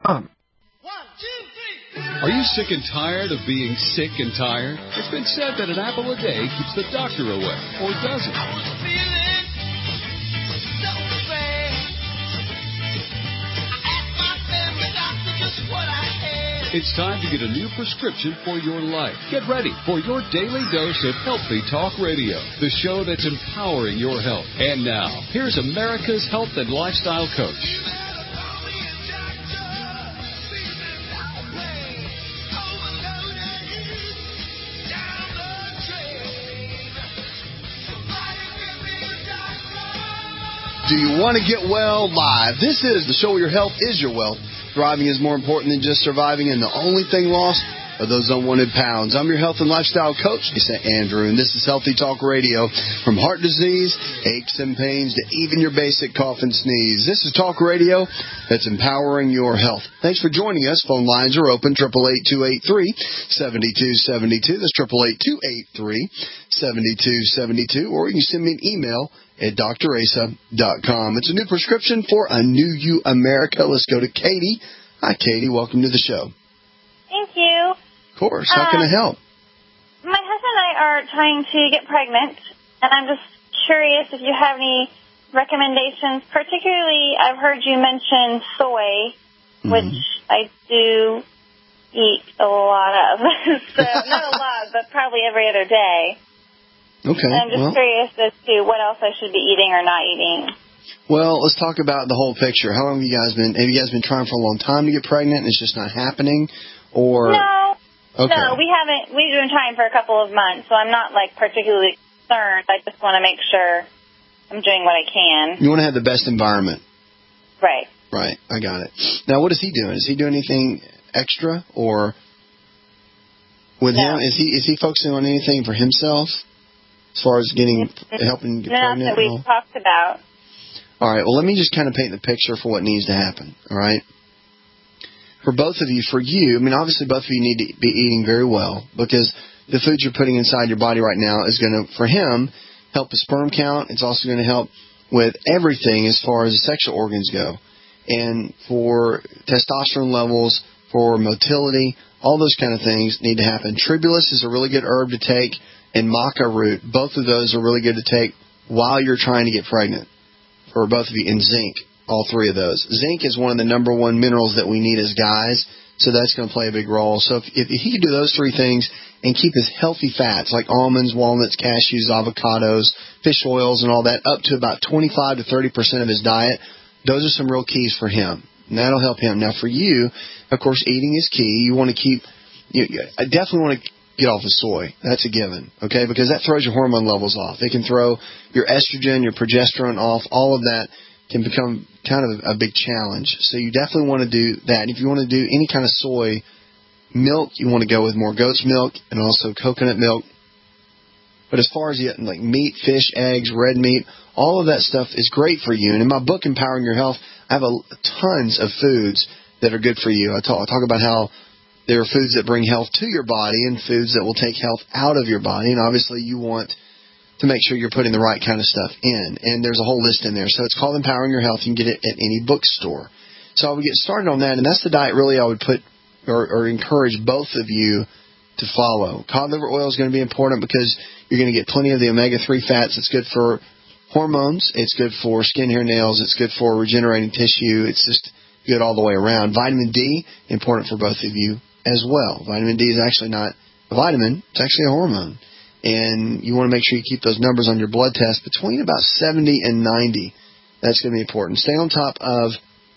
Are you sick and tired of being sick and tired? It's been said that an apple a day keeps the doctor away, or doesn't. It's time to get a new prescription for your life. Get ready for your daily dose of Healthy Talk Radio, the show that's empowering your health. And now, here's America's health and lifestyle coach. Do you want to get well live? This is the show where your health is your wealth. Thriving is more important than just surviving, and the only thing lost are those unwanted pounds. I'm your health and lifestyle coach, Lisa Andrew, and this is Healthy Talk Radio. From heart disease, aches and pains, to even your basic cough and sneeze. This is Talk Radio that's empowering your health. Thanks for joining us. Phone lines are open, 888-283-7272. That's 888-283-7272. Or you can send me an email at drasa.com. It's a new prescription for a new you, America. Let's go to Katie. Hi, Katie. Welcome to the show. Thank you. Of course. How can I help? My husband and I are trying to get pregnant, and I'm just curious if you have any recommendations. Particularly, I've heard you mention soy, which I do eat a lot of. So, not a lot, but probably every other day. Okay. And I'm just curious as to what else I should be eating or not eating. Well, let's talk about the whole picture. How long have you guys been trying for a long time to get pregnant and it's just not happening? Or No. Okay. No, we haven't. We've been trying for a couple of months, so I'm not particularly concerned. I just want to make sure I'm doing what I can. You want to have the best environment. Right. Right. I got it. Now, what is he doing? Is he doing anything extra, or with him? Is he focusing on anything for himself? As far as helping get pregnant? That we've talked about. All right, well, let me just kind of paint the picture for what needs to happen, all right? For both of you, obviously both of you need to be eating very well, because the food you're putting inside your body right now is going to, for him, help the sperm count. It's also going to help with everything as far as the sexual organs go. And for testosterone levels, for motility, all those kind of things need to happen. Tribulus is a really good herb to take, and maca root, both of those are really good to take while you're trying to get pregnant, for both of you, and zinc, all three of those. Zinc is one of the number one minerals that we need as guys, so that's going to play a big role. So if he can do those three things and keep his healthy fats like almonds, walnuts, cashews, avocados, fish oils, and all that up to about 25 to 30% of his diet, those are some real keys for him, and that'll help him. Now for you, of course, eating is key. You want to I definitely want to get off of soy. That's a given, okay? Because that throws your hormone levels off. It can throw your estrogen, your progesterone off. All of that can become kind of a big challenge. So you definitely want to do that. And if you want to do any kind of soy milk, you want to go with more goat's milk and also coconut milk. But as far as like meat, fish, eggs, red meat, all of that stuff is great for you. And in my book, Empowering Your Health, I have tons of foods that are good for you. I talk about how there are foods that bring health to your body and foods that will take health out of your body. And obviously you want to make sure you're putting the right kind of stuff in. And there's a whole list in there. So it's called Empowering Your Health. You can get it at any bookstore. So I would get started on that. And that's the diet really I would put or encourage both of you to follow. Cod liver oil is going to be important because you're going to get plenty of the omega-3 fats. It's good for hormones. It's good for skin, hair, nails. It's good for regenerating tissue. It's just good all the way around. Vitamin D, important for both of you as well. Vitamin D is actually not a vitamin. It's actually a hormone. And you want to make sure you keep those numbers on your blood test between about 70 and 90. That's going to be important. Stay on top of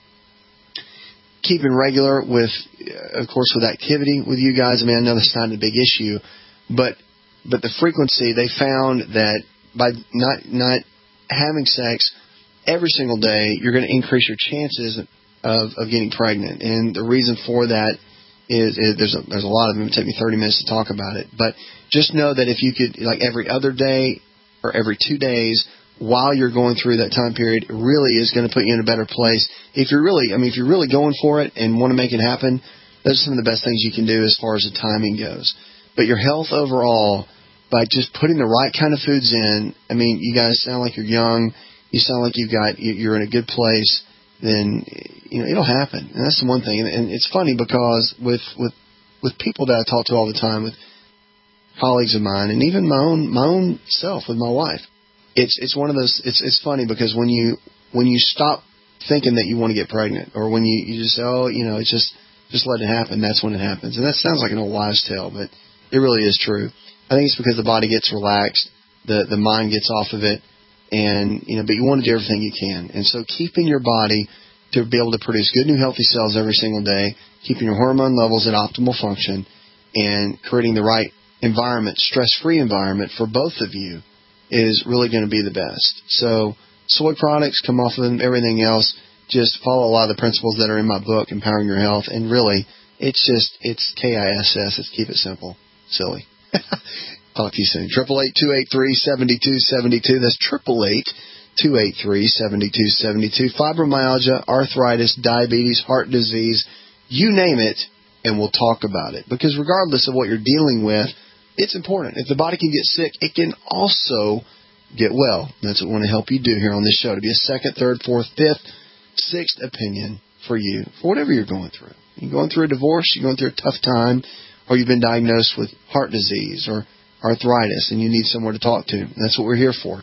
keeping regular with, of course, with activity with you guys. I mean, I know that's not a big issue, but the frequency, they found that by not having sex every single day, you're going to increase your chances of getting pregnant. And the reason for that is there's a lot of them. It would take me 30 minutes to talk about it. But just know that if you could, like every other day or every 2 days while you're going through that time period, it really is going to put you in a better place. If you're really going for it and want to make it happen, those are some of the best things you can do as far as the timing goes. But your health overall, by just putting the right kind of foods in, I mean, you guys sound like you're young. You sound like you're in a good place. then it'll happen. And that's the one thing. And it's funny because with people that I talk to all the time, with colleagues of mine, and even my own self with my wife, it's one of those. It's funny because when you stop thinking that you want to get pregnant, or when you just say, it's just let it happen, that's when it happens. And that sounds like an old wives' tale, but it really is true. I think it's because the body gets relaxed, the mind gets off of it, and but you want to do everything you can. And so keeping your body to be able to produce good new healthy cells every single day, keeping your hormone levels at optimal function, and creating the right environment, stress-free environment for both of you is really going to be the best. So soy products, come off of them, everything else, just follow a lot of the principles that are in my book, Empowering Your Health, and really, it's KISS. Let's keep it simple. Silly. Talk to you soon. 888-283-7272. That's 888-283-7272. Fibromyalgia, arthritis, diabetes, heart disease, you name it, and we'll talk about it. Because regardless of what you're dealing with, it's important. If the body can get sick, it can also get well. That's what we want to help you do here on this show, to be a second, third, fourth, fifth, sixth opinion for you, for whatever you're going through. You're going through a divorce, you're going through a tough time, or you've been diagnosed with heart disease or arthritis, and you need someone to talk to. That's what we're here for.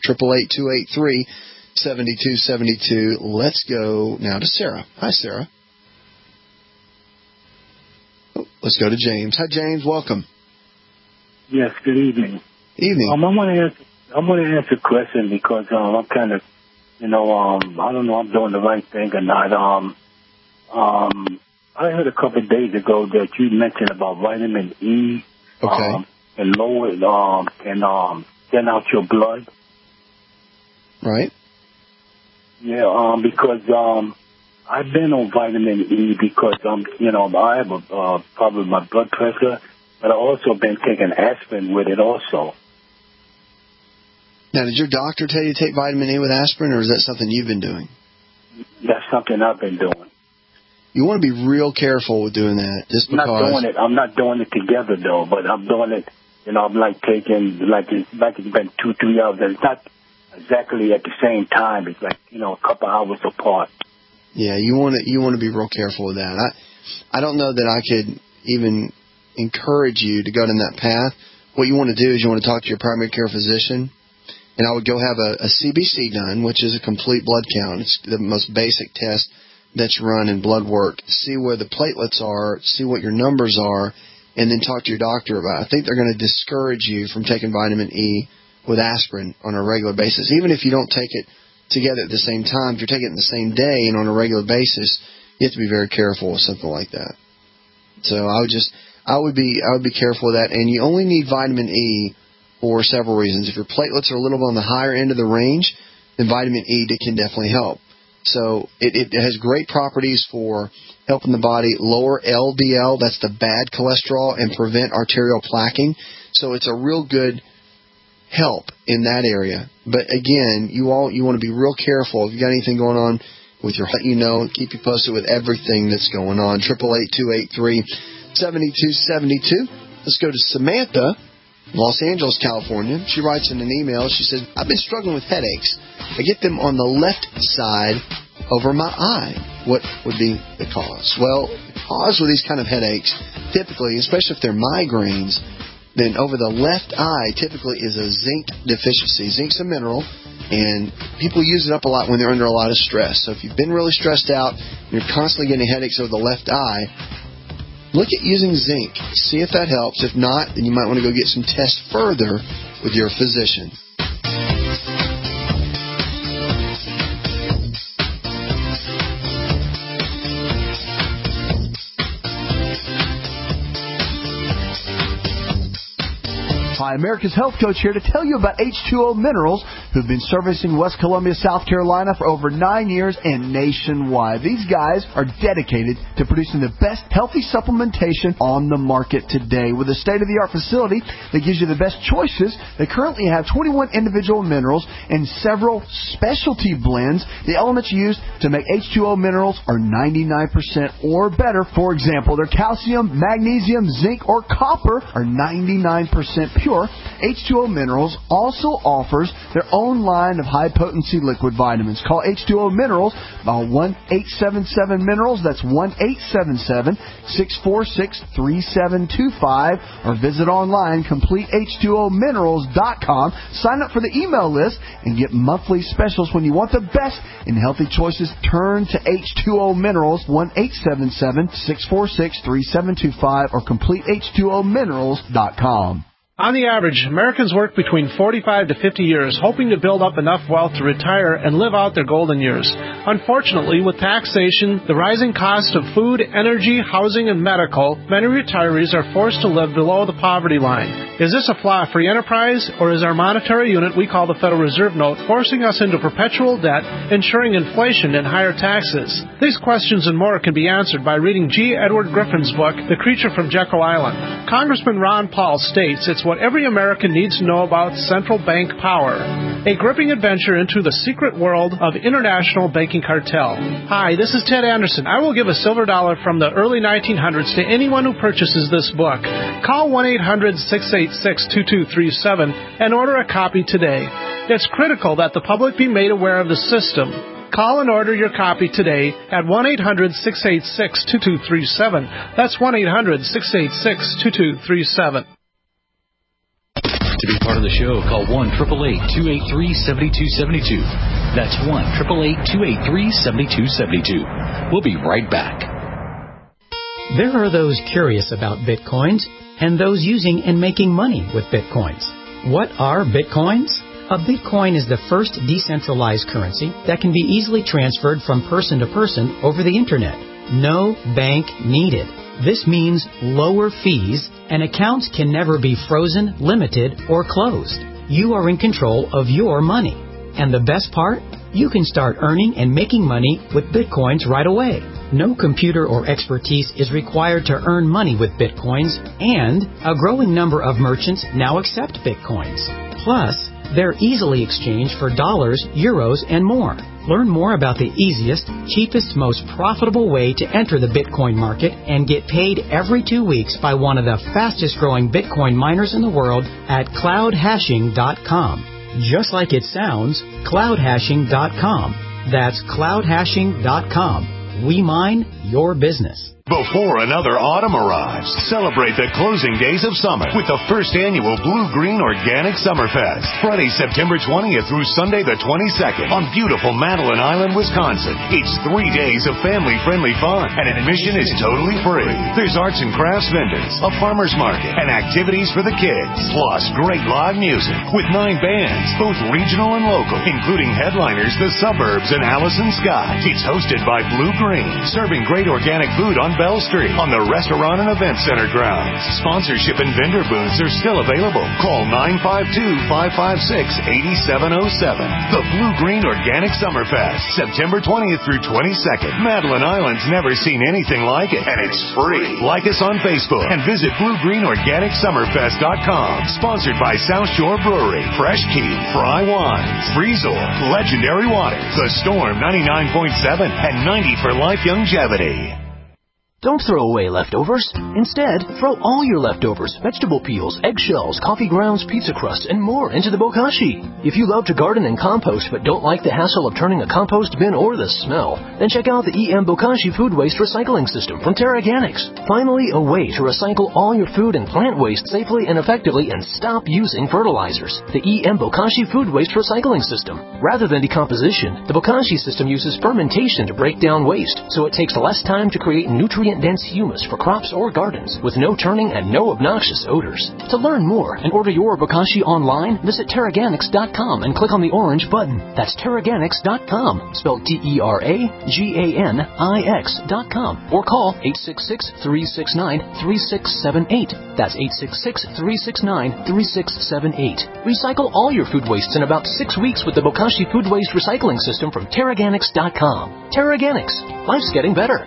888-283-7272. Let's go now to Sarah. Hi, Sarah. Let's go to James. Hi, James. Welcome. Yes, good evening. Evening. I want to ask a question because I'm kind of, I don't know I'm doing the right thing or not. I heard a couple of days ago that you mentioned about vitamin E. Okay. And lower it, and thin out your blood. Right. Yeah, because I've been on vitamin E because I have a problem with my blood pressure, but I also been taking aspirin with it also. Now, did your doctor tell you to take vitamin E with aspirin, or is that something you've been doing? That's something I've been doing. You want to be real careful with doing that, just because. I'm not doing it together though, but I'm doing it. I'm like taking it's been 2-3 hours. It's not exactly at the same time. It's like a couple hours apart. Yeah, you want to be real careful with that. I don't know that I could even encourage you to go down that path. What you want to do is you want to talk to your primary care physician, and I would go have a CBC done, which is a complete blood count. It's the most basic test that's run in blood work. See where the platelets are, see what your numbers are, and then talk to your doctor about it. I think they're going to discourage you from taking vitamin E with aspirin on a regular basis. Even if you don't take it together at the same time, if you're taking it the same day and on a regular basis, you have to be very careful with something like that. So I would be careful with that. And you only need vitamin E for several reasons. If your platelets are a little bit on the higher end of the range, then vitamin E can definitely help. So it has great properties for helping the body lower LDL, that's the bad cholesterol, and prevent arterial plaquing. So it's a real good help in that area. But again, you want to be real careful. If you got anything going on with your health, keep you posted with everything that's going on. 888-283-7272. Let's go to Samantha, Los Angeles, California. She writes in an email. She says, I've been struggling with headaches. I get them on the left side over my eye. What would be the cause? Well, the cause with these kind of headaches, typically, especially if they're migraines, then over the left eye typically is a zinc deficiency. Zinc's a mineral, and people use it up a lot when they're under a lot of stress. So if you've been really stressed out, you're constantly getting headaches over the left eye, look at using zinc. See if that helps. If not, then you might want to go get some tests further with your physician. Hi, America's Health Coach here to tell you about H2O Minerals, who've been servicing West Columbia, South Carolina for over 9 years and nationwide. These guys are dedicated to producing the best healthy supplementation on the market today. With a state-of-the-art facility that gives you the best choices, they currently have 21 individual minerals and several specialty blends. The elements used to make H2O Minerals are 99% or better. For example, their calcium, magnesium, zinc, or copper are 99% pure, Or H2O Minerals also offers their own line of high-potency liquid vitamins. Call H2O Minerals by 1-877-MINERALS. That's 1-877-646-3725. Or visit online, CompleteH2OMinerals.com. Sign up for the email list and get monthly specials. When you want the best in healthy choices, turn to H2O Minerals, 1-877-646-3725 or CompleteH2OMinerals.com. On the average, Americans work between 45 to 50 years hoping to build up enough wealth to retire and live out their golden years. Unfortunately, with taxation, the rising cost of food, energy, housing, and medical, many retirees are forced to live below the poverty line. Is this a flaw free enterprise, or is our monetary unit we call the Federal Reserve Note forcing us into perpetual debt, ensuring inflation and higher taxes? These questions and more can be answered by reading G. Edward Griffin's book, The Creature from Jekyll Island. Congressman Ron Paul states it's what every American needs to know about central bank power. A gripping adventure into the secret world of international banking cartel. Hi, this is Ted Anderson. I will give a silver dollar from the early 1900s to anyone who purchases this book. Call 1-800-686-2237 and order a copy today. It's critical that the public be made aware of the system. Call and order your copy today at 1-800-686-2237. That's 1-800-686-2237. To be part of the show, call 1-888-283-7272. That's 1-888-283-7272. We'll be right back. There are those curious about Bitcoins and those using and making money with Bitcoins. What are Bitcoins? A Bitcoin is the first decentralized currency that can be easily transferred from person to person over the Internet. No bank needed. This means lower fees, and accounts can never be frozen, limited, or closed. You are in control of your money. And the best part? You can start earning and making money with Bitcoins right away. No computer or expertise is required to earn money with Bitcoins, and a growing number of merchants now accept Bitcoins. Plus, they're easily exchanged for dollars, euros, and more. Learn more about the easiest, cheapest, most profitable way to enter the Bitcoin market and get paid every 2 weeks by one of the fastest growing Bitcoin miners in the world at cloudhashing.com. Just like it sounds, cloudhashing.com. That's cloudhashing.com. We mine your business. Before another autumn arrives, celebrate the closing days of summer with the first annual Blue Green Organic Summerfest. Friday, September 20th through Sunday the 22nd on beautiful Madeline Island, Wisconsin. It's 3 days of family-friendly fun, and admission is totally free. There's arts and crafts vendors, a farmer's market, and activities for the kids. Plus, great live music with 9 bands, both regional and local, including headliners The Suburbs and Allison Scott. It's hosted by Blue Green, serving great organic food on Bell Street on the Restaurant and Event Center grounds. Sponsorship and vendor booths are still available. Call 952-556-8707. The Blue Green Organic Summerfest, September 20th through 22nd. Madeline Island's never seen anything like it, and it's free. Like us on Facebook and visit BlueGreenOrganicSummerfest.com. Sponsored by South Shore Brewery, Fresh Key, Fry Wines, Freezor, Legendary Water, The Storm 99.7, and 90 for Life Longevity. Don't throw away leftovers. Instead, throw all your leftovers, vegetable peels, eggshells, coffee grounds, pizza crusts, and more into the bokashi. If you love to garden and compost but don't like the hassle of turning a compost bin or the smell, then check out the EM Bokashi Food Waste Recycling System from TerraGanix. Finally, a way to recycle all your food and plant waste safely and effectively and stop using fertilizers. The EM Bokashi Food Waste Recycling System. Rather than decomposition, the Bokashi system uses fermentation to break down waste, so it takes less time to create nutrient-dense humus for crops or gardens, with no turning and no obnoxious odors. To learn more and order your Bokashi online, visit TerraGanix.com and click on the orange button. That's TerraGanix.com, spelled TerraGanix.com, or call 866-369-3678. That's 866-369-3678. Recycle all your food wastes in about 6 weeks with the Bokashi Food Waste Recycling System from TerraGanix.com. TerraGanix. Life's getting better.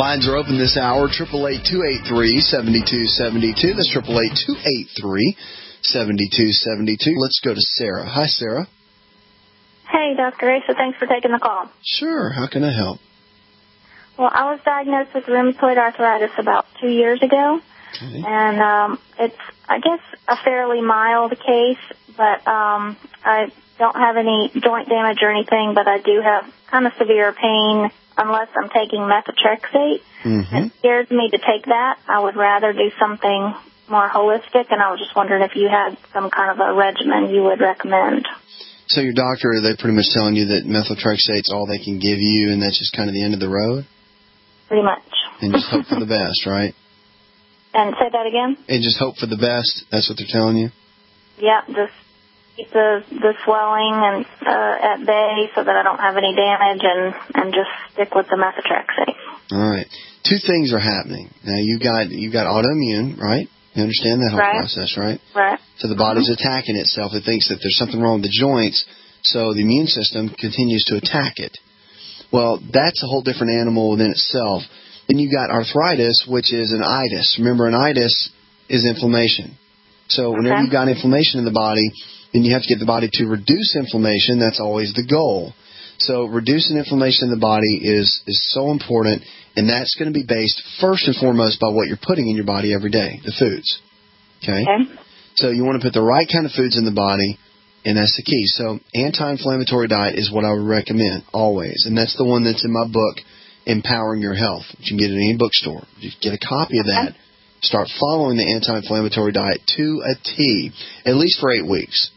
lines are open this hour, 888-283-7272. That's 888-283-7272. Let's go to Sarah. Hi, Sarah. Hey, Dr. Asa, thanks for taking the call. Sure, how can I help? Well, I was diagnosed with rheumatoid arthritis about 2 years ago, and it's, I guess, a fairly mild case, but I don't have any joint damage or anything, but I do have kind of severe pain unless I'm taking methotrexate. It scares me to take that. I would rather do something more holistic, and I was just wondering if you had some kind of a regimen you would recommend. So your doctor, are they pretty much telling you that methotrexate's all they can give you, and that's just kind of the end of the road? Pretty much. And just hope for the best, right? And say that again? And just hope for the best. That's what they're telling you? Yeah, just keep the swelling and at bay so that I don't have any damage, and just stick with the methotrexate. All right. Two things are happening. Now, you got autoimmune, right? You understand that whole process, right? Right. So the body's attacking itself. It thinks that there's something wrong with the joints, so the immune system continues to attack it. Well, that's a whole different animal within itself. Then you got arthritis, which is an itis. Remember, an itis is inflammation. So whenever you've got inflammation in the body, then you have to get the body to reduce inflammation. That's always the goal. So reducing inflammation in the body is so important, and that's going to be based first and foremost by what you're putting in your body every day, the foods. Okay? So you want to put the right kind of foods in the body, and that's the key. So anti-inflammatory diet is what I would recommend always, and that's the one that's in my book, Empowering Your Health. You can get it in any bookstore. You get a copy of that. Start following the anti-inflammatory diet to a T, at least for 8 weeks.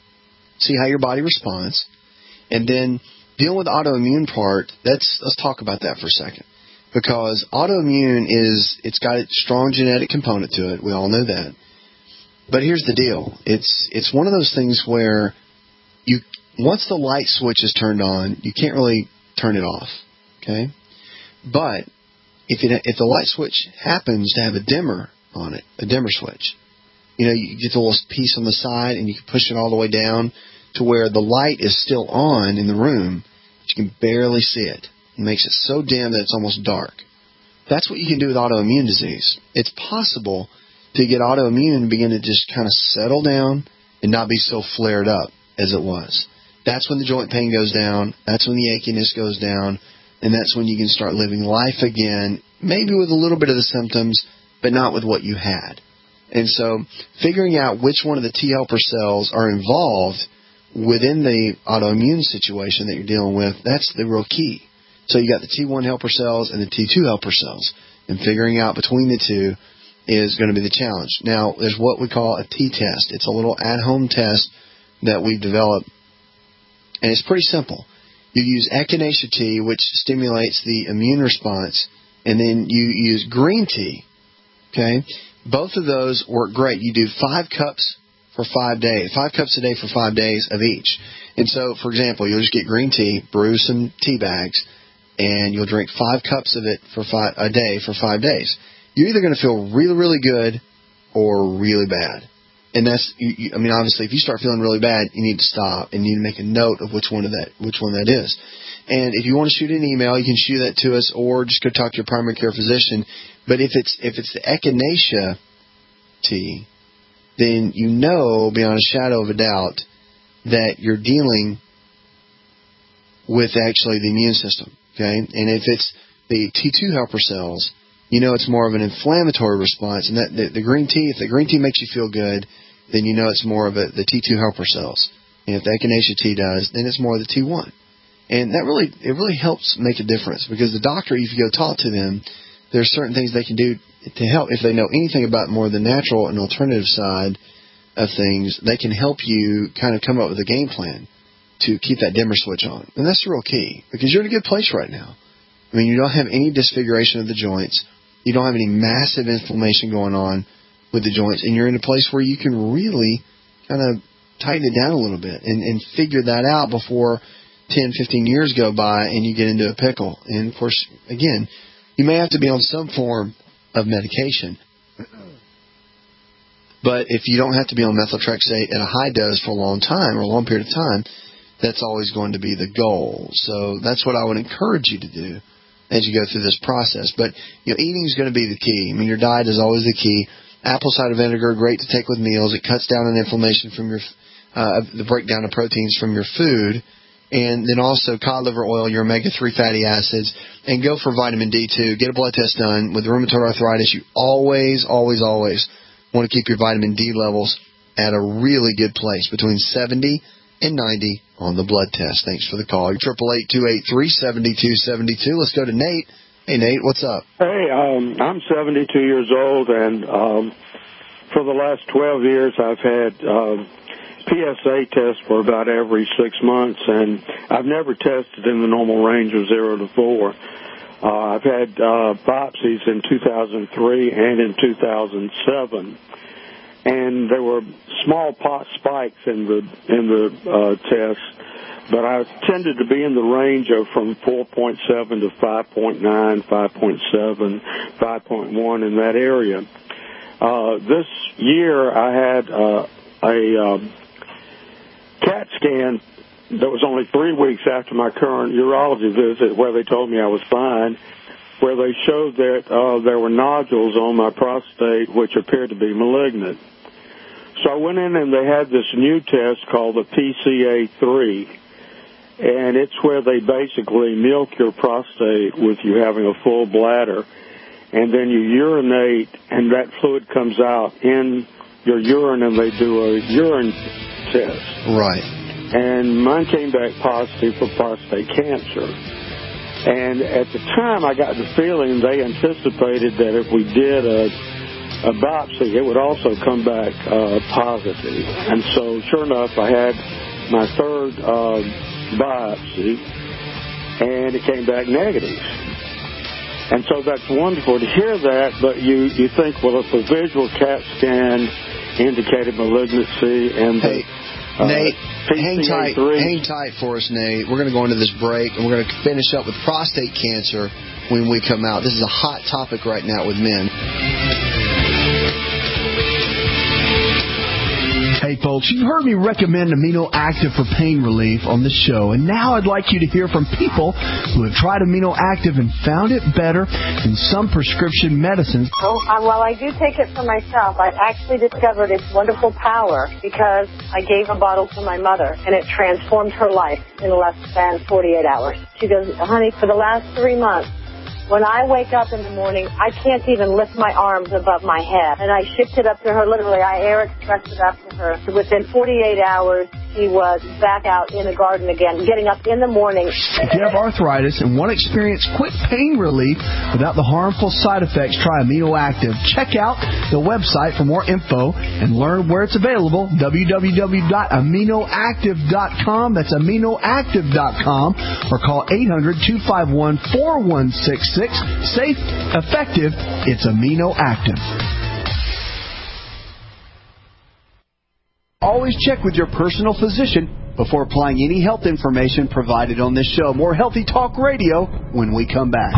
See how your body responds. And then dealing with the autoimmune part, let's talk about that for a second. Because autoimmune it's got a strong genetic component to it. We all know that. But here's the deal. It's one of those things where once the light switch is turned on, you can't really turn it off. Okay? But if the light switch happens to have a dimmer on it, a dimmer switch, you get the little piece on the side and you can push it all the way down to where the light is still on in the room, but you can barely see it. It makes it so dim that it's almost dark. That's what you can do with autoimmune disease. It's possible to get autoimmune and begin to just kind of settle down and not be so flared up as it was. That's when the joint pain goes down. That's when the achiness goes down. And that's when you can start living life again, maybe with a little bit of the symptoms, but not with what you had. And so figuring out which one of the T helper cells are involved within the autoimmune situation that you're dealing with, that's the real key. So you got the T1 helper cells and the T2 helper cells. And figuring out between the two is going to be the challenge. Now, there's what we call a T-test. It's a little at-home test that we've developed. And it's pretty simple. You use echinacea tea, which stimulates the immune response, and then you use green tea. Okay? Both of those work great. You do 5 cups for 5 days, 5 cups a day for 5 days of each. And so, for example, you'll just get green tea, brew some tea bags, and you'll drink 5 cups of it a day for 5 days. You're either going to feel really, really good or really bad. And that's, obviously, if you start feeling really bad, you need to stop and you need to make a note of which one that is. And if you want to shoot an email, you can shoot that to us, or just go talk to your primary care physician. But if it's the echinacea tea, then you know beyond a shadow of a doubt that you're dealing with actually the immune system. Okay, and if it's the T2 helper cells, you know it's more of an inflammatory response. And that the green tea, if the green tea makes you feel good, then you know it's more of the T2 helper cells. And if the echinacea tea does, then it's more of the T1. And that really helps make a difference, because the doctor, if you go talk to them, there's certain things they can do to help. If they know anything about more the natural and alternative side of things, they can help you kind of come up with a game plan to keep that dimmer switch on. And that's the real key, because you're in a good place right now. You don't have any disfiguration of the joints. You don't have any massive inflammation going on with the joints, and you're in a place where you can really kind of tighten it down a little bit and figure that out before 10, 15 years go by and you get into a pickle. And, of course, again, you may have to be on some form of medication. But if you don't have to be on methotrexate at a high dose for a long time or a long period of time, that's always going to be the goal. So that's what I would encourage you to do as you go through this process. But, eating is going to be the key. I mean, your diet is always the key. Apple cider vinegar, great to take with meals. It cuts down on inflammation from your, the breakdown of proteins from your food. And then also cod liver oil, your omega-3 fatty acids. And go for vitamin D2. Get a blood test done. With rheumatoid arthritis, you always, always, always want to keep your vitamin D levels at a really good place, between 70 and 90 on the blood test. Thanks for the call. You're 888-283-7272. Let's go to Nate. Hey, Nate, what's up? Hey, I'm 72 years old, and for the last 12 years I've had PSA tests for about every 6 months, and I've never tested in the normal range of 0 to 4. I've had biopsies in 2003 and in 2007, and there were small pot spikes in the tests, but I tended to be in the range of from 4.7 to 5.9, 5.7, 5.1 in that area. This year I had a CAT scan that was only 3 weeks after my current urology visit, where they told me I was fine, where they showed that there were nodules on my prostate which appeared to be malignant. So I went in and they had this new test called the PCA3, and it's where they basically milk your prostate with you having a full bladder, and then you urinate, and that fluid comes out in your urine, and they do a urine test. Right. And mine came back positive for prostate cancer. And at the time, I got the feeling they anticipated that if we did a biopsy, it would also come back positive. And so, sure enough, I had my third biopsy, and it came back negative. And so that's wonderful to hear that, but you think, well, if a visual CAT scan indicated malignancy and Nate, hang tight for us, Nate. We're going to go into this break, and we're going to finish up with prostate cancer when we come out. This is a hot topic right now with men. Hey, folks, you've heard me recommend Amino Active for pain relief on the show, and now I'd like you to hear from people who have tried Amino Active and found it better than some prescription medicines. Well, I do take it for myself. I actually discovered its wonderful power because I gave a bottle to my mother, and it transformed her life in less than 48 hours. She goes, honey, for the last 3 months, when I wake up in the morning, I can't even lift my arms above my head. And I shipped it up to her, literally. I air expressed it up to her. Within 48 hours, she was back out in the garden again, getting up in the morning. If you have arthritis and want to experience quick pain relief without the harmful side effects, try Amino Active. Check out the website for more info and learn where it's available, www.aminoactive.com. That's aminoactive.com, or call 800-251-4166. Safe, effective, it's Amino Active. Always check with your personal physician before applying any health information provided on this show. More Healthy Talk Radio when we come back.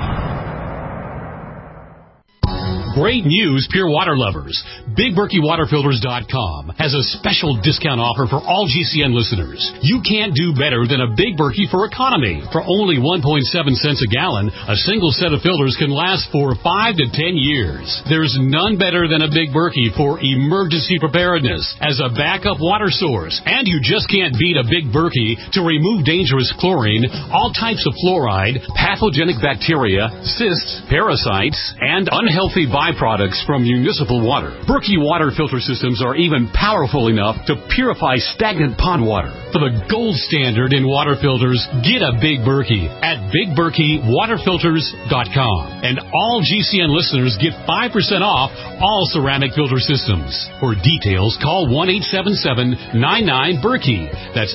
Great news, pure water lovers. BigBerkeyWaterFilters.com has a special discount offer for all GCN listeners. You can't do better than a Big Berkey for economy. For only 1.7 cents a gallon, a single set of filters can last for 5 to 10 years. There's none better than a Big Berkey for emergency preparedness as a backup water source. And you just can't beat a Big Berkey to remove dangerous chlorine, all types of fluoride, pathogenic bacteria, cysts, parasites, and unhealthy byproducts from municipal water. Berkey water filter systems are even powerful enough to purify stagnant pond water. For the gold standard in water filters, get a Big Berkey at BigBerkeyWaterFilters.com. And all GCN listeners get 5% off all ceramic filter systems. For details, call 1-877-99-BERKEY. That's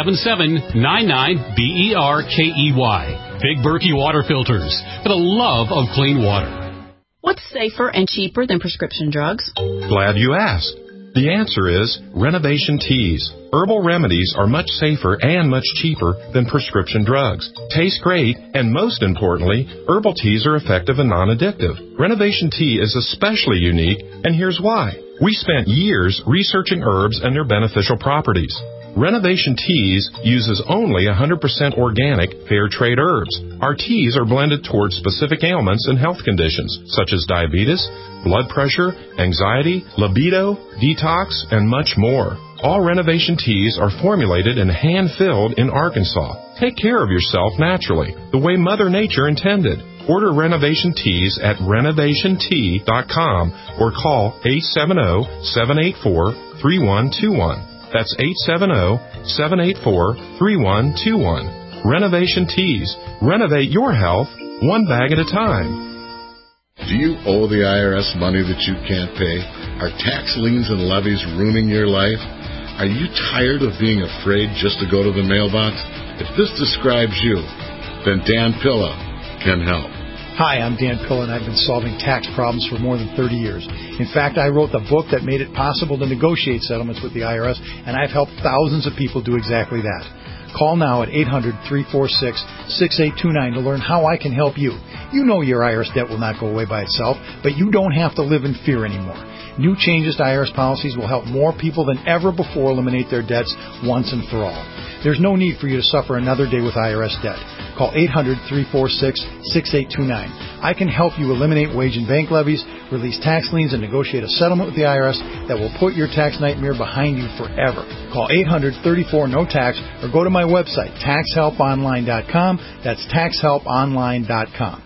877-99-BERKEY. Big Berkey Water Filters, for the love of clean water. What's safer and cheaper than prescription drugs? Glad you asked. The answer is Renovation Teas. Herbal remedies are much safer and much cheaper than prescription drugs. Taste great, and most importantly, herbal teas are effective and non-addictive. Renovation Tea is especially unique, and here's why. We spent years researching herbs and their beneficial properties. Renovation Teas uses only 100% organic, fair trade herbs. Our teas are blended towards specific ailments and health conditions, such as diabetes, blood pressure, anxiety, libido, detox, and much more. All Renovation Teas are formulated and hand-filled in Arkansas. Take care of yourself naturally, the way Mother Nature intended. Order Renovation Teas at renovationtea.com or call 870-784-3121. That's 870-784-3121. Renovation Teas. Renovate your health one bag at a time. Do you owe the IRS money that you can't pay? Are tax liens and levies ruining your life? Are you tired of being afraid just to go to the mailbox? If this describes you, then Dan Pilla can help. Hi, I'm Dan Pilla, and I've been solving tax problems for more than 30 years. In fact, I wrote the book that made it possible to negotiate settlements with the IRS, and I've helped thousands of people do exactly that. Call now at 800-346-6829 to learn how I can help you. You know your IRS debt will not go away by itself, but you don't have to live in fear anymore. New changes to IRS policies will help more people than ever before eliminate their debts once and for all. There's no need for you to suffer another day with IRS debt. Call 800-346-6829. I can help you eliminate wage and bank levies, release tax liens, and negotiate a settlement with the IRS that will put your tax nightmare behind you forever. Call 800-34-NO-TAX or go to my website, taxhelponline.com. That's taxhelponline.com.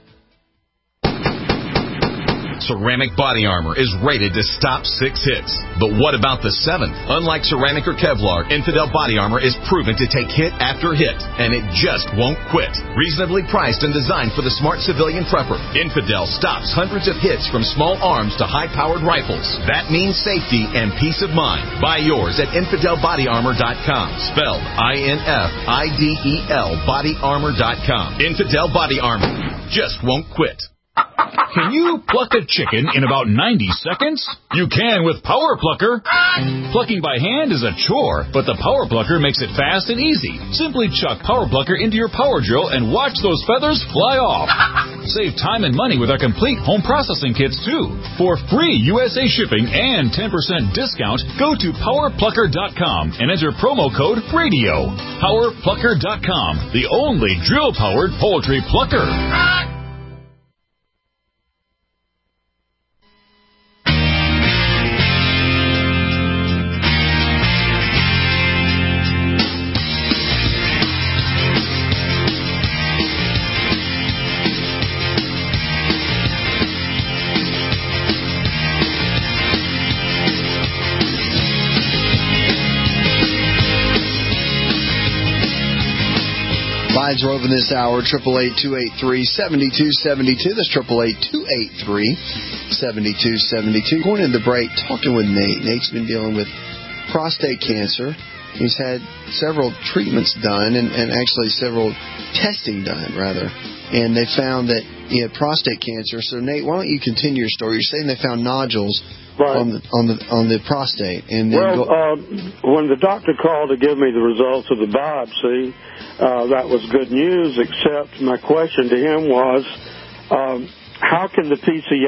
Ceramic Body Armor is rated to stop 6 hits. But what about the 7th? Unlike ceramic or Kevlar, Infidel Body Armor is proven to take hit after hit, and it just won't quit. Reasonably priced and designed for the smart civilian prepper, Infidel stops hundreds of hits from small arms to high-powered rifles. That means safety and peace of mind. Buy yours at InfidelBodyArmor.com. Spelled INFIDEL BodyArmor.com. Infidel Body Armor just won't quit. Can you pluck a chicken in about 90 seconds? You can with Power Plucker. Plucking by hand is a chore, but the Power Plucker makes it fast and easy. Simply chuck Power Plucker into your power drill and watch those feathers fly off. Save time and money with our complete home processing kits, too. For free USA shipping and 10% discount, go to PowerPlucker.com and enter promo code RADIO. PowerPlucker.com, the only drill-powered poultry plucker. Lines are open this hour, 888-283-7272. That's 888-283-7272. Going into the break, talking with Nate. Nate's been dealing with prostate cancer. He's had several treatments done and actually several testing done, rather. And they found that he had prostate cancer. So, Nate, why don't you continue your story? You're saying they found nodules on the prostate. And then when the doctor called to give me the results of the biopsy, that was good news, except my question to him was, how can the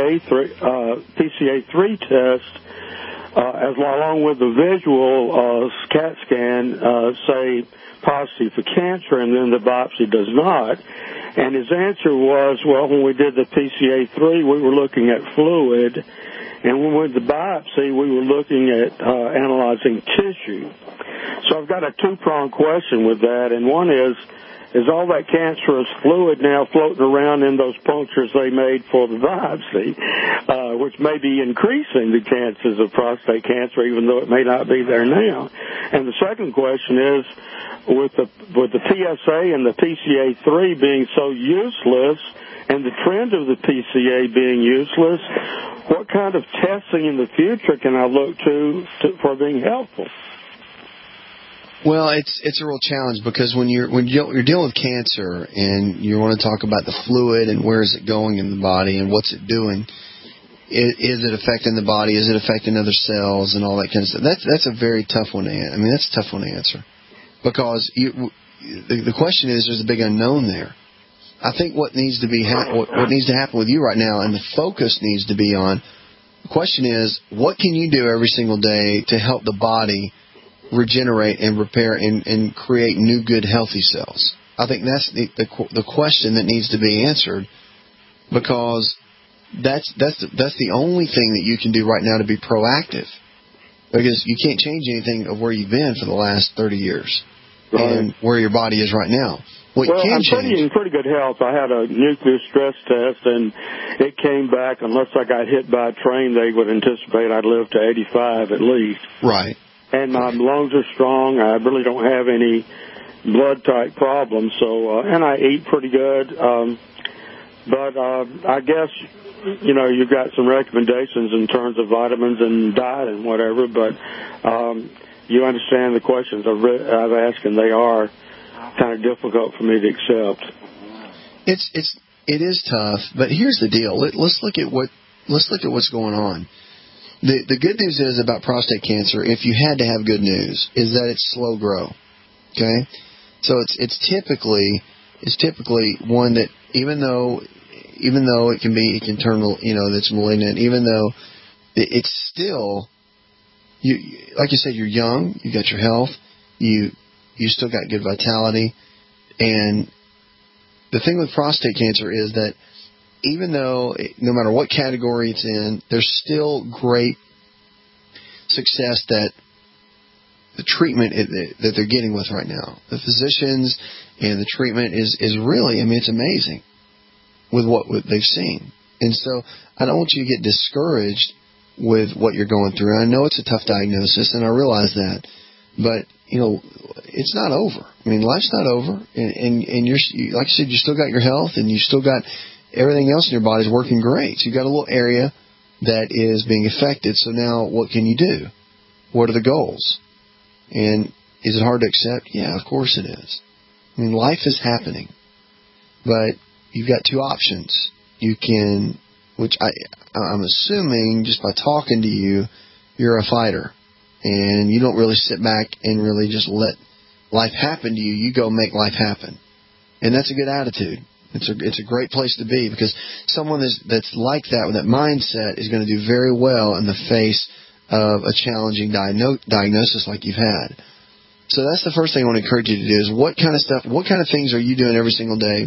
PCA3 test, along with the visual CAT scan, say positive for cancer, and then the biopsy does not? And his answer was, well, when we did the PCA3, we were looking at fluid, and when we did the biopsy, we were looking at analyzing tissue. So I've got a two-pronged question with that, and one is all that cancerous fluid now floating around in those punctures they made for the biopsy, which may be increasing the chances of prostate cancer, even though it may not be there now? And the second question is, with the PSA and the PCA3 being so useless, and the trend of the PCA being useless, what kind of testing in the future can I look to for being helpful? Well, it's a real challenge, because when you're dealing with cancer and you want to talk about the fluid and where is it going in the body and what's it doing, is it affecting the body? Is it affecting other cells and all that kind of stuff? That's a very tough one to answer. I mean, that's a tough one to answer, because the question is, there's a big unknown there. I think what needs to happen with you right now, and the focus needs to be on, the question is, what can you do every single day to help the body regenerate and repair and create new, good, healthy cells? I think that's the question that needs to be answered, because that's the only thing that you can do right now to be proactive, because you can't change anything of where you've been for the last 30 years and where your body is right now. What you can change. I'm in pretty good health. I had a nuclear stress test, and it came back, unless I got hit by a train, they would anticipate I'd live to 85 at least. Right. And my lungs are strong. I really don't have any blood type problems. So, and I eat pretty good. But I guess, you've got some recommendations in terms of vitamins and diet and whatever. But you understand the questions I've asked, and they are kind of difficult for me to accept. It is tough, but here's the deal. Let's look at what's going on. The good news is about prostate cancer, if you had to have good news, is that it's slow grow. Okay? So it's typically one that even though it can turn, that's malignant, even though it's still, like you said, you're young, you got your health, you still got good vitality. And the thing with prostate cancer is that even though, no matter what category it's in, there's still great success that the treatment that they're getting with right now. The physicians and the treatment is really, it's amazing with what they've seen. And so I don't want you to get discouraged with what you're going through. I know it's a tough diagnosis, and I realize that. But, it's not over. Life's not over. And you're, like I said, you still got your health, and you still got everything else in your body's working great. So you've got a little area that is being affected. So now what can you do? What are the goals? And is it hard to accept? Yeah, of course it is. Life is happening. But you've got two options. You can, which I'm assuming just by talking to you, you're a fighter. And you don't really sit back and really just let life happen to you. You go make life happen. And that's a good attitude. It's a great place to be, because someone that's like that, with that mindset, is going to do very well in the face of a challenging diagnosis like you've had. So that's the first thing I want to encourage you to do, is what kind of things are you doing every single day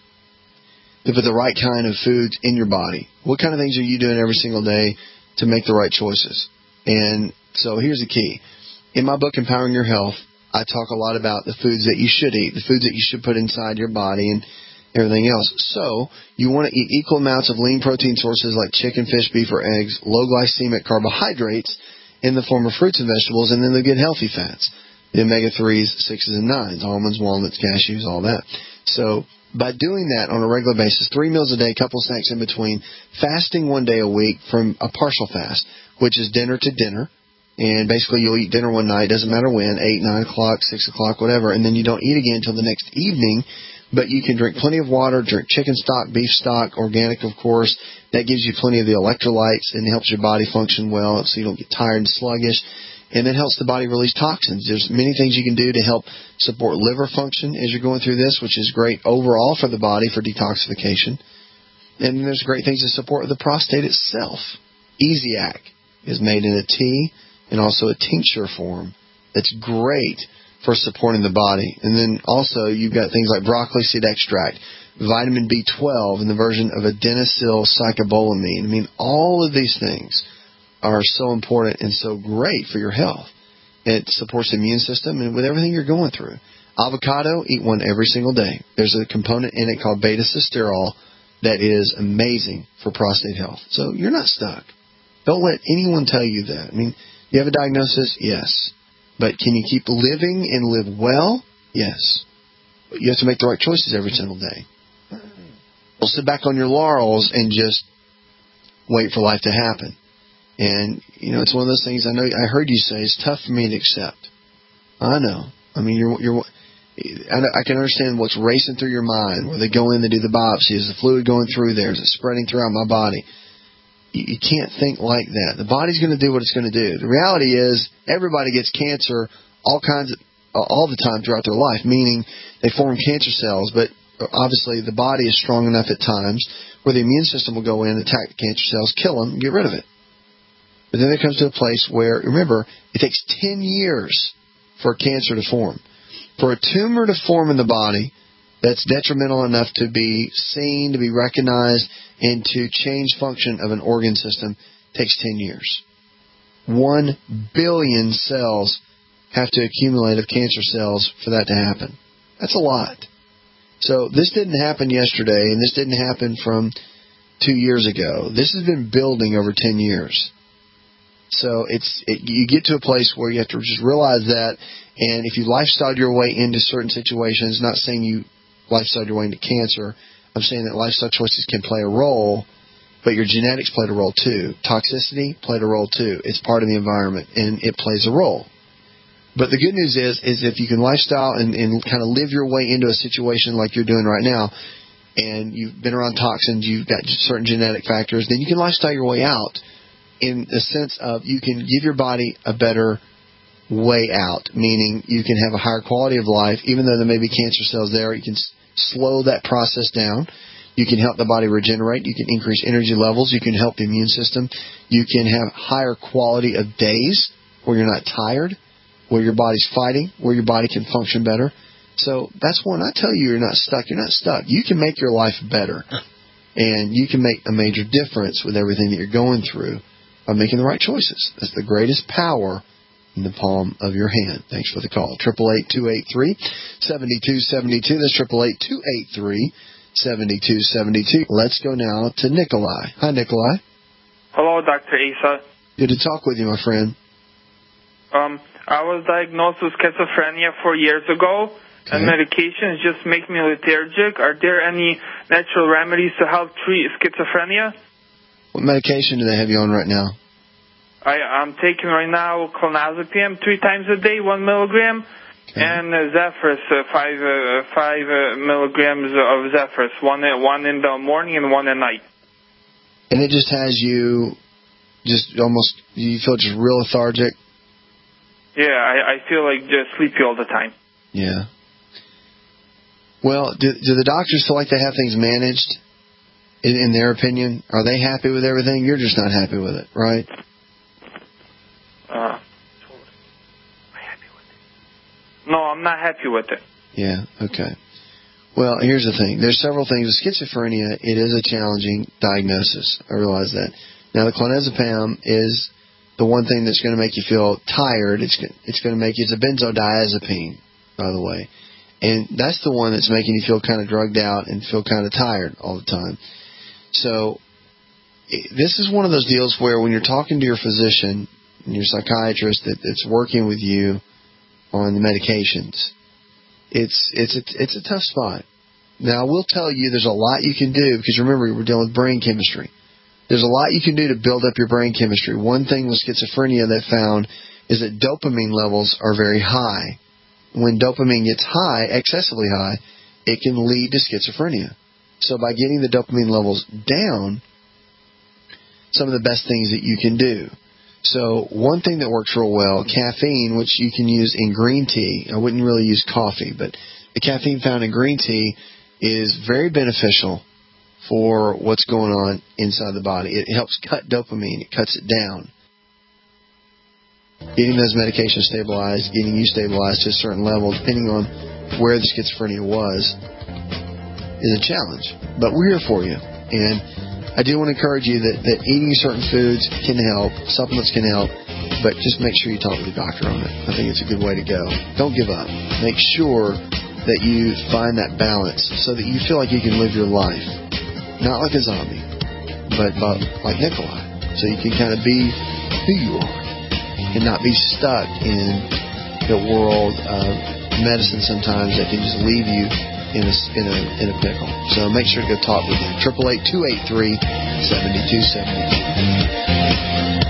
to put the right kind of foods in your body? What kind of things are you doing every single day to make the right choices? And so here's the key. In my book, Empowering Your Health, I talk a lot about the foods that you should eat, the foods that you should put inside your body, and everything else. So you want to eat equal amounts of lean protein sources like chicken, fish, beef, or eggs, low glycemic carbohydrates in the form of fruits and vegetables, and then the good healthy fats, the omega-3s, 6s, and 9s, almonds, walnuts, cashews, all that. So by doing that on a regular basis, 3 meals a day, couple snacks in between, fasting 1 day a week from a partial fast, which is dinner to dinner. And basically you'll eat dinner one night, doesn't matter when, 8, 9 o'clock, 6 o'clock, whatever, and then you don't eat again until the next evening. But you can drink plenty of water, drink chicken stock, beef stock, organic, of course. That gives you plenty of the electrolytes and helps your body function well so you don't get tired and sluggish. And it helps the body release toxins. There's many things you can do to help support liver function as you're going through this, which is great overall for the body for detoxification. And then there's great things to support the prostate itself. Easiac is made in a tea and also a tincture form. That's great for supporting the body. And then also you've got things like broccoli seed extract, vitamin B12, and the version of adenylyl cyclobolamine. All of these things are so important and so great for your health. It supports the immune system and with everything you're going through. Avocado, eat one every single day. There's a component in it called beta-sitosterol that is amazing for prostate health. So you're not stuck. Don't let anyone tell you that. You have a diagnosis? Yes. But can you keep living and live well? Yes. But you have to make the right choices every single day. Don't sit back on your laurels and just wait for life to happen. And, it's one of those things I heard you say, it's tough for me to accept. I know. I can understand what's racing through your mind, where they go in, they do the biopsy. Is the fluid going through there? Is it spreading throughout my body? You can't think like that. The body's going to do what it's going to do. The reality is everybody gets cancer all the time throughout their life, meaning they form cancer cells, but obviously the body is strong enough at times where the immune system will go in, attack the cancer cells, kill them, and get rid of it. But then it comes to a place where, remember, it takes 10 years for cancer to form. For a tumor to form in the body that's detrimental enough to be seen, to be recognized, and to change function of an organ system takes 10 years. 1 billion cells have to accumulate of cancer cells for that to happen. That's a lot. So this didn't happen yesterday, and this didn't happen from 2 years ago. This has been building over 10 years. So you get to a place where you have to just realize that, and if you lifestyle your way into certain situations, not saying you lifestyle your way into cancer, I'm saying that lifestyle choices can play a role, but your genetics played a role too. Toxicity played a role too. It's part of the environment, and it plays a role. But the good news is if you can lifestyle and kind of live your way into a situation like you're doing right now, and you've been around toxins, you've got certain genetic factors, then you can lifestyle your way out in the sense of you can give your body a better way out, meaning you can have a higher quality of life. Even though there may be cancer cells there, you can slow that process down. You can help the body regenerate. You can increase energy levels. You can help the immune system. You can have higher quality of days where you're not tired, where your body's fighting, where your body can function better. So that's when I tell you you're not stuck. You're not stuck. You can make your life better, and you can make a major difference with everything that you're going through by making the right choices. That's the greatest power in the palm of your hand. Thanks for the call. 888-283-7272. That's 888-283-7272. Let's go now to Nikolai. Hi, Nikolai. Hello, Dr. Asa. Good to talk with you, my friend. I was diagnosed with schizophrenia 4 years ago, and medications just make me lethargic. Are there any natural remedies to help treat schizophrenia? What medication do they have you on right now? I'm taking right now clonazepam 3 times a day, 1 milligram, and Zephyrus, 5 milligrams of Zephyrus, one in the morning and 1 at night. And it just has you you feel just real lethargic? Yeah, I feel like just sleepy all the time. Yeah. Well, do the doctors feel like they have things managed, in their opinion? Are they happy with everything? You're just not happy with it, right? No, I'm not happy with it. Yeah, okay. Well, here's the thing. There's several things. With schizophrenia, it is a challenging diagnosis. I realize that. Now, the clonazepam is the one thing that's going to make you feel tired. It's going to make you, it's a benzodiazepine, by the way. And that's the one that's making you feel kind of drugged out and feel kind of tired all the time. So this is one of those deals where when you're talking to your physician and your psychiatrist that's working with you on the medications, it's a tough spot. Now, I will tell you there's a lot you can do, because remember, we're dealing with brain chemistry. There's a lot you can do to build up your brain chemistry. One thing with schizophrenia they found is that dopamine levels are very high. When dopamine gets high, excessively high, it can lead to schizophrenia. So by getting the dopamine levels down, some of the best things that you can do. So one thing that works real well, caffeine, which you can use in green tea. I wouldn't really use coffee, but the caffeine found in green tea is very beneficial for what's going on inside the body. It helps cut dopamine. It cuts it down. Getting those medications stabilized, getting you stabilized to a certain level, depending on where the schizophrenia was, is a challenge. But we're here for you. And I do want to encourage you that eating certain foods can help, supplements can help, but just make sure you talk with your doctor on it. I think it's a good way to go. Don't give up. Make sure that you find that balance so that you feel like you can live your life. Not like a zombie, but like Nikolai. So you can kind of be who you are and not be stuck in the world of medicine sometimes that can just leave you in a pickle. So make sure to go talk with them. 888-283-7272.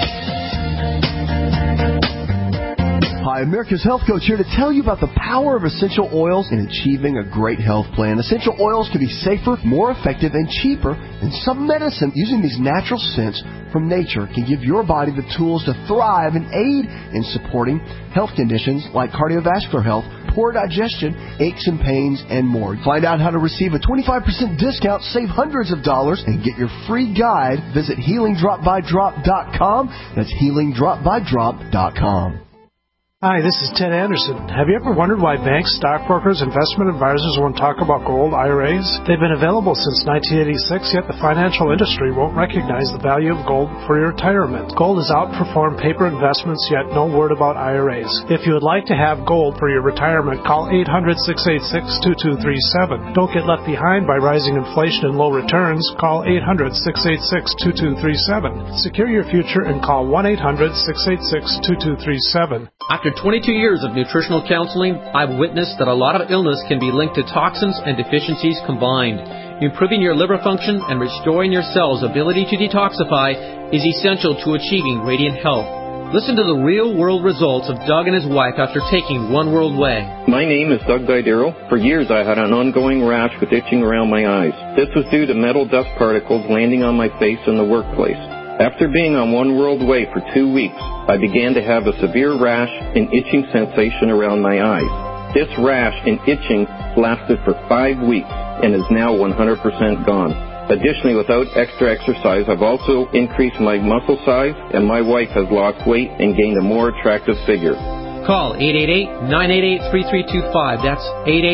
Hi, America's Health Coach here to tell you about the power of essential oils in achieving a great health plan. Essential oils can be safer, more effective, and cheaper than some medicine. Using these natural scents from nature can give your body the tools to thrive and aid in supporting health conditions like cardiovascular health, poor digestion, aches and pains, and more. Find out how to receive a 25% discount, save hundreds of dollars, and get your free guide. Visit HealingDropByDrop.com. That's HealingDropByDrop.com. Hi, this is Ted Anderson. Have you ever wondered why banks, stockbrokers, investment advisors won't talk about gold IRAs? They've been available since 1986, yet the financial industry won't recognize the value of gold for your retirement. Gold has outperformed paper investments, yet no word about IRAs. If you would like to have gold for your retirement, call 800-686-2237. Don't get left behind by rising inflation and low returns. Call 800-686-2237. Secure your future and call 1-800-686-2237. After 22 years of nutritional counseling, I've witnessed that a lot of illness can be linked to toxins and deficiencies combined. Improving your liver function and restoring your cells' ability to detoxify is essential to achieving radiant health. Listen to the real-world results of Doug and his wife after taking One World Way. My name is Doug Didero. For years I had an ongoing rash with itching around my eyes. This was due to metal dust particles landing on my face in the workplace. After being on One World Way for 2 weeks, I began to have a severe rash and itching sensation around my eyes. This rash and itching lasted for 5 weeks and is now 100% gone. Additionally, without extra exercise, I've also increased my muscle size, and my wife has lost weight and gained a more attractive figure. Call 888-988-3325. That's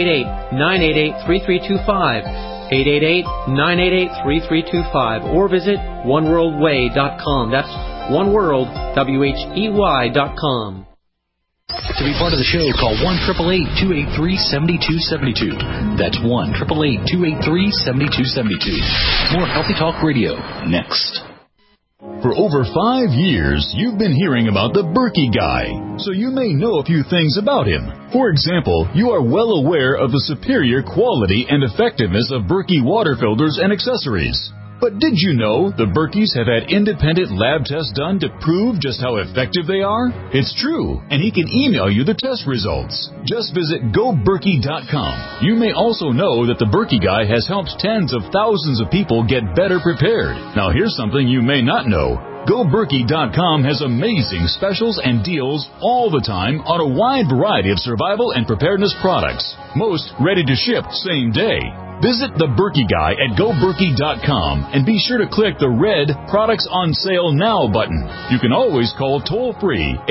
888-988-3325. 888-988-3325, or visit oneworldway.com. That's oneworldwhey.com. To be part of the show, call 1-888-283-7272. That's 1-888-283-7272. More Healthy Talk Radio, next. For over 5 years, you've been hearing about the Berkey Guy, so you may know a few things about him. For example, you are well aware of the superior quality and effectiveness of Berkey water filters and accessories. But did you know the Berkeys have had independent lab tests done to prove just how effective they are? It's true, and he can email you the test results. Just visit GoBerkey.com. You may also know that the Berkey Guy has helped tens of thousands of people get better prepared. Now here's something you may not know. GoBerkey.com has amazing specials and deals all the time on a wide variety of survival and preparedness products. Most ready to ship same day. Visit the Berkey Guy at GoBerkey.com and be sure to click the red Products on Sale Now button. You can always call toll-free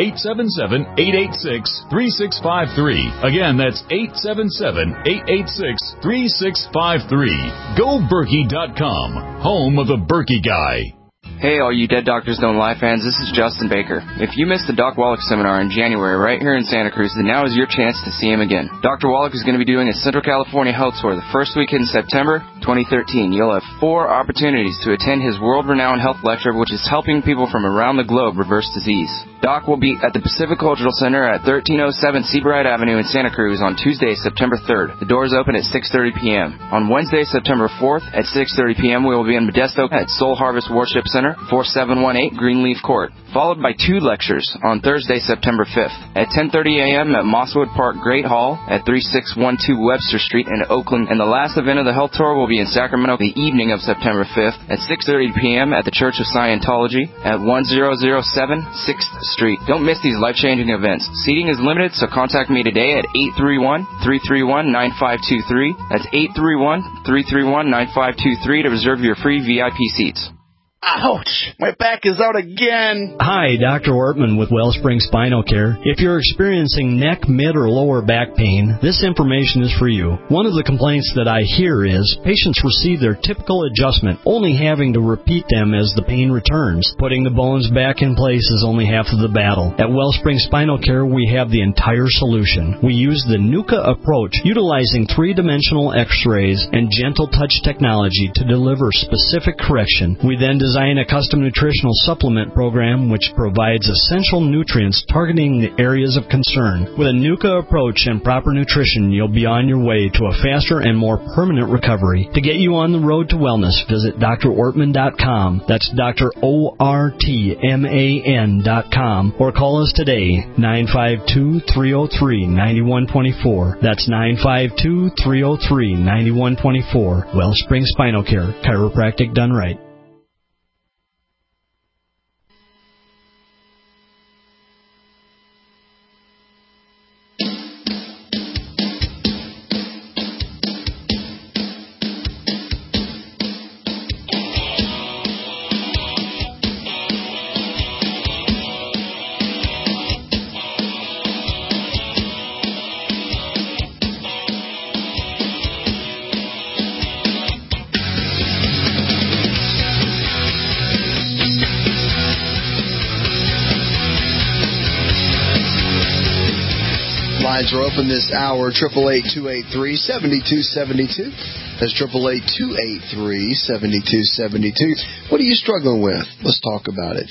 877-886-3653. Again, that's 877-886-3653. GoBerkey.com, home of the Berkey Guy. Hey, all you Dead Doctors Don't Lie fans, this is Justin Baker. If you missed the Doc Wallach seminar in January right here in Santa Cruz, then now is your chance to see him again. Dr. Wallach is going to be doing a Central California health tour the first weekend in September 2013. You'll have 4 opportunities to attend his world-renowned health lecture, which is helping people from around the globe reverse disease. Doc will be at the Pacific Cultural Center at 1307 Seabright Avenue in Santa Cruz on Tuesday, September 3rd. The doors open at 6:30 p.m. On Wednesday, September 4th at 6:30 p.m., we will be in Modesto at Soul Harvest Worship Center, 4718 Greenleaf Court, followed by 2 lectures on Thursday, September 5th at 10:30 a.m. at Mosswood Park Great Hall at 3612 Webster Street in Oakland. And the last event of the health tour will be in Sacramento the evening of September 5th at 6:30 p.m. at the Church of Scientology at 1007 6th Street. Don't miss these life-changing events. Seating is limited, so contact me today at 831-331-9523. That's 831-331-9523 to reserve your free VIP seats. Ouch! My back is out again! Hi, Dr. Ortman with Wellspring Spinal Care. If you're experiencing neck, mid, or lower back pain, this information is for you. One of the complaints that I hear is patients receive their typical adjustment, only having to repeat them as the pain returns. Putting the bones back in place is only half of the battle. At Wellspring Spinal Care, we have the entire solution. We use the NUCA approach, utilizing 3-dimensional x-rays and gentle touch technology to deliver specific correction. We then design a custom nutritional supplement program which provides essential nutrients targeting the areas of concern. With a NUCA approach and proper nutrition, you'll be on your way to a faster and more permanent recovery. To get you on the road to wellness, visit drortman.com. That's drortman.com, or call us today, 952-303-9124. That's 952-303-9124. Wellspring Spinal Care, chiropractic done right. Lines are open this hour, 888-283-7272. That's 888-283-7272. What are you struggling with? Let's talk about it.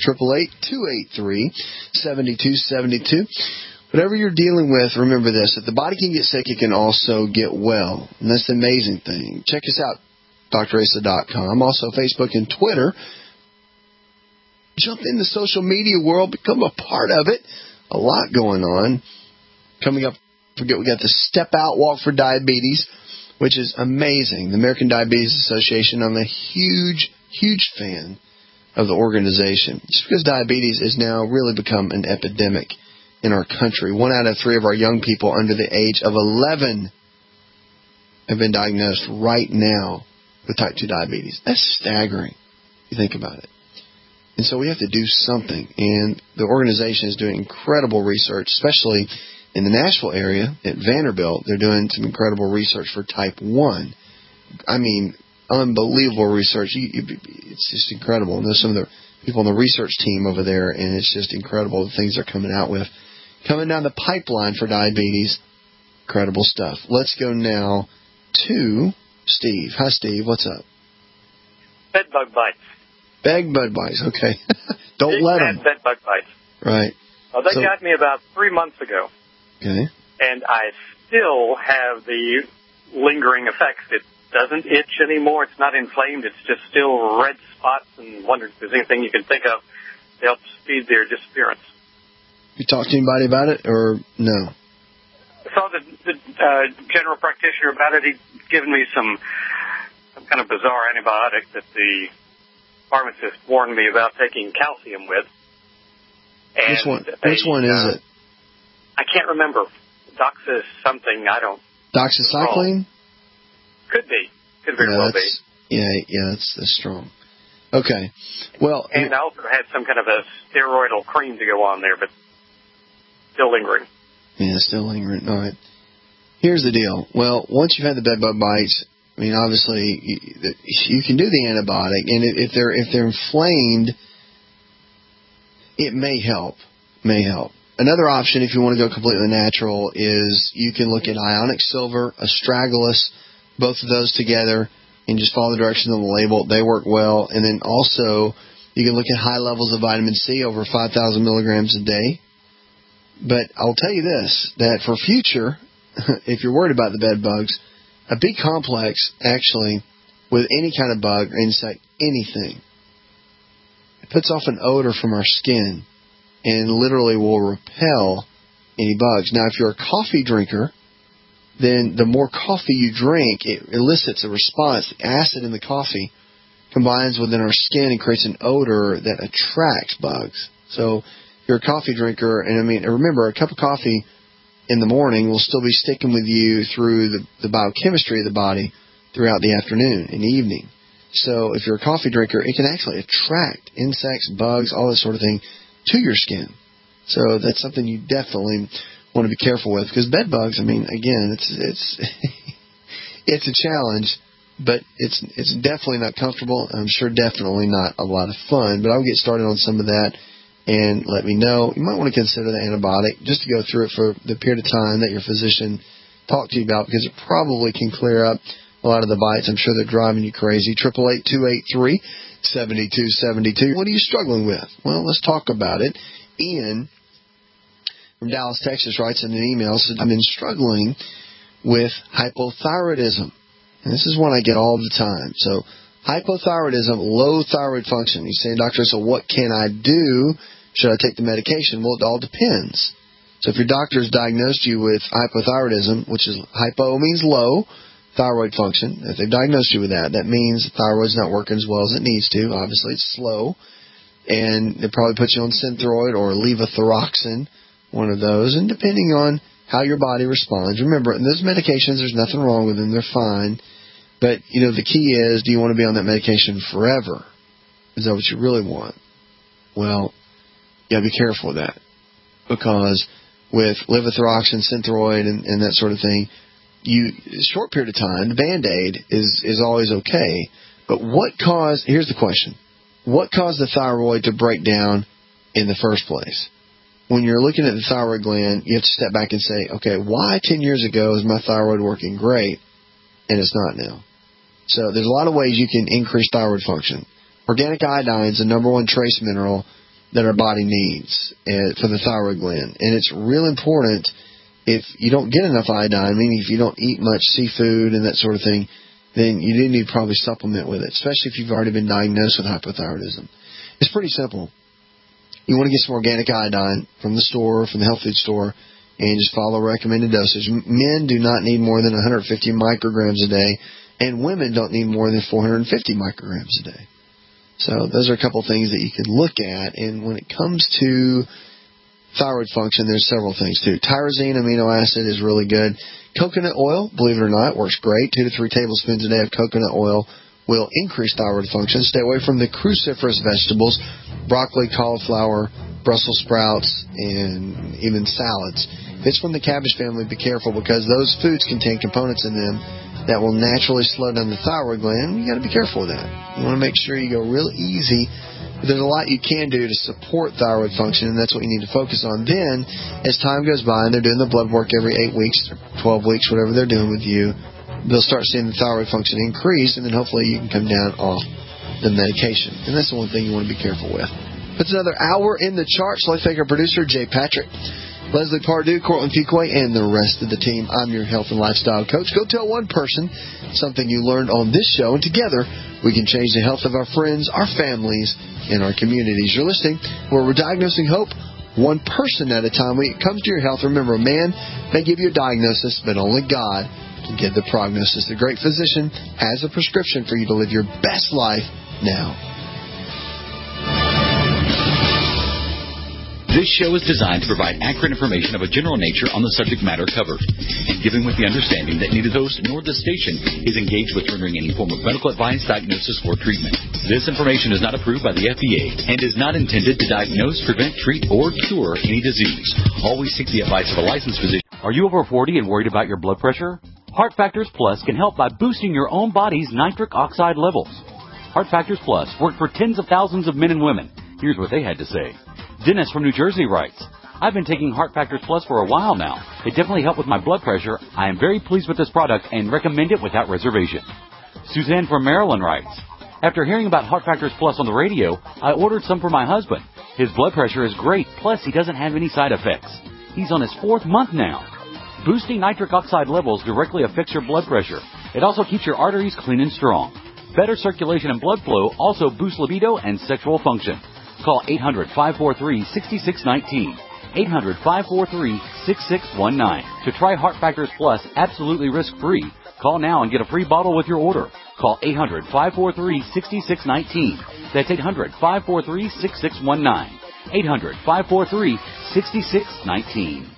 888-283-7272. Whatever you're dealing with, remember this. If the body can get sick, it can also get well. And that's the amazing thing. Check us out, drasa.com. Also, Facebook and Twitter. Jump in the social media world. Become a part of it. A lot going on. Coming up, we got the Step Out Walk for Diabetes, which is amazing. The American Diabetes Association, I'm a huge, huge fan of the organization. Just because diabetes has now really become an epidemic in our country. 1 out of 3 of our young people under the age of 11 have been diagnosed right now with type 2 diabetes. That's staggering if you think about it. And so we have to do something. And the organization is doing incredible research, especially in the Nashville area at Vanderbilt. They're doing some incredible research for type 1. I mean, unbelievable research. It's just incredible. And there's some of the people on the research team over there, and it's just incredible the things they're coming out with. Coming down the pipeline for diabetes, incredible stuff. Let's go now to Steve. Hi, Steve. What's up? Bedbug bites. Bed bites, okay. Don't let them. Bedbug bites. Right. Well, they got me about 3 months ago. Okay. And I still have the lingering effects. It doesn't itch anymore. It's not inflamed. It's just still red spots, and wondering if there's anything you can think of to help speed their disappearance. You talked to anybody about it, or no? I saw the general practitioner about it. He'd given me some kind of bizarre antibiotic that the pharmacist warned me about taking calcium with. And Which one is it? I can't remember. Doxis something. I don't. Doxycycline? Could be. Could very well be. Yeah, that's strong. Okay. Well, and I also had some kind of a steroidal cream to go on there, but still lingering. Yeah, still lingering. All right. Here's the deal. Well, once you've had the bedbug bites, I mean, obviously, you can do the antibiotic, and if they're inflamed, it may help. Another option, if you want to go completely natural, is you can look at ionic silver, astragalus, both of those together, and just follow the directions on the label. They work well. And then also, you can look at high levels of vitamin C, over 5,000 milligrams a day. But I'll tell you this, that for future, if you're worried about the bed bugs, a B complex, actually, with any kind of bug or insect, anything, it puts off an odor from our skin and literally will repel any bugs. Now, if you're a coffee drinker, then the more coffee you drink, it elicits a response. The acid in the coffee combines within our skin and creates an odor that attracts bugs. So if you're a coffee drinker, and remember, a cup of coffee in the morning will still be sticking with you through the biochemistry of the body throughout the afternoon and evening. So if you're a coffee drinker, it can actually attract insects, bugs, all that sort of thing to your skin. So that's something you definitely want to be careful with, because bed bugs, again, it's a challenge, but it's definitely not comfortable. I'm sure definitely not a lot of fun, but I'll get started on some of that and let me know. You might want to consider the antibiotic just to go through it for the period of time that your physician talked to you about, because it probably can clear up a lot of the bites. I'm sure they're driving you crazy. 888-283-7272. What are you struggling with? Well, let's talk about it. Ian from Dallas, Texas writes in an email, says, I've been struggling with hypothyroidism. And this is one I get all the time. So hypothyroidism, low thyroid function. You're saying, doctor, so what can I do? Should I take the medication? Well, it all depends. So if your doctor's diagnosed you with hypothyroidism, which is hypo means low thyroid function, if they've diagnosed you with that, that means the thyroid's not working as well as it needs to. Obviously, it's slow. And they probably put you on Synthroid or levothyroxine, one of those, and depending on how your body responds. Remember, those medications, there's nothing wrong with them. They're fine. But, the key is, do you want to be on that medication forever? Is that what you really want? Well, you got to be careful with that. Because with levothyroxine, Synthroid, and that sort of thing, a short period of time, the Band-Aid is always okay. But here's the question. What caused the thyroid to break down in the first place? when you're looking at the thyroid gland, you have to step back and say, okay, why 10 years ago is my thyroid working great and it's not now? So there's a lot of ways you can increase thyroid function. Organic iodine is the number one trace mineral that our body needs for the thyroid gland. And it's real important if you don't get enough iodine, meaning if you don't eat much seafood and that sort of thing, then you do need to probably supplement with it, especially if you've already been diagnosed with hypothyroidism. It's pretty simple. You want to get some organic iodine from the store, from the health food store, and just follow recommended dosage. Men do not need more than 150 micrograms a day, and women don't need more than 450 micrograms a day. So those are a couple things that you can look at. And when it comes to thyroid function, there's several things too. Tyrosine amino acid is really good. Coconut oil, believe it or not, works great. 2 to 3 tablespoons a day of coconut oil will increase thyroid function. Stay away from the cruciferous vegetables, broccoli, cauliflower, Brussels sprouts, and even salads. If it's from the cabbage family, be careful because those foods contain components in them that will naturally slow down the thyroid gland. You got to be careful with that. You want to make sure you go real easy. But there's a lot you can do to support thyroid function, and that's what you need to focus on. Then, as time goes by, and they're doing the blood work every 8 weeks or 12 weeks, whatever they're doing with you, they'll start seeing the thyroid function increase, and then hopefully you can come down off the medication. And that's the one thing you want to be careful with. It's another hour in the charts. Let's thank our producer, Jay Patrick, Leslie Pardue, Cortland Piquet, and the rest of the team. I'm your health and lifestyle coach. Go tell one person something you learned on this show, and together we can change the health of our friends, our families, and our communities. You're listening where we're diagnosing hope one person at a time. When it comes to your health, remember, a man may give you a diagnosis, but only God can give the prognosis. The great physician has a prescription for you to live your best life now. This show is designed to provide accurate information of a general nature on the subject matter covered, and given with the understanding that neither host nor the station is engaged with rendering any form of medical advice, diagnosis, or treatment. This information is not approved by the FDA and is not intended to diagnose, prevent, treat, or cure any disease. Always seek the advice of a licensed physician. Are you over 40 and worried about your blood pressure? Heart Factors Plus can help by boosting your own body's nitric oxide levels. Heart Factors Plus worked for tens of thousands of men and women. Here's what they had to say. Dennis from New Jersey writes, I've been taking Heart Factors Plus for a while now. It definitely helped with my blood pressure. I am very pleased with this product and recommend it without reservation. Suzanne from Maryland writes, after hearing about Heart Factors Plus on the radio, I ordered some for my husband. His blood pressure is great, plus he doesn't have any side effects. He's on his 4th month now. Boosting nitric oxide levels directly affects your blood pressure. It also keeps your arteries clean and strong. Better circulation and blood flow also boosts libido and sexual function. Call 800-543-6619. 800-543-6619. To try Heart Factors Plus absolutely risk-free, call now and get a free bottle with your order. Call 800-543-6619. That's 800-543-6619. 800-543-6619.